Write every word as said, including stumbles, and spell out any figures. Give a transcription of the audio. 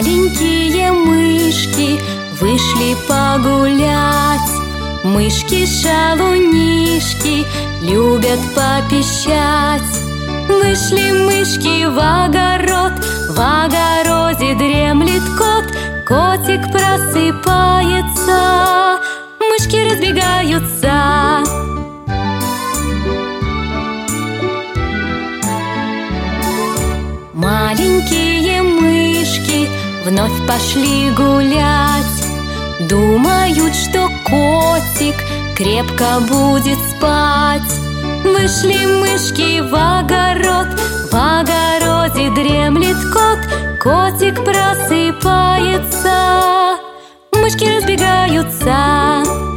Маленькие мышки вышли погулять. Мышки-шалунишки любят попищать. Вышли мышки в огород, в огороде дремлет кот. Котик просыпается, мышки разбегаются. Маленькие мышки вновь пошли гулять. Думают, что котик крепко будет спать. Вышли мышки в огород, в огороде дремлет кот. Котик просыпается, мышки разбегаются.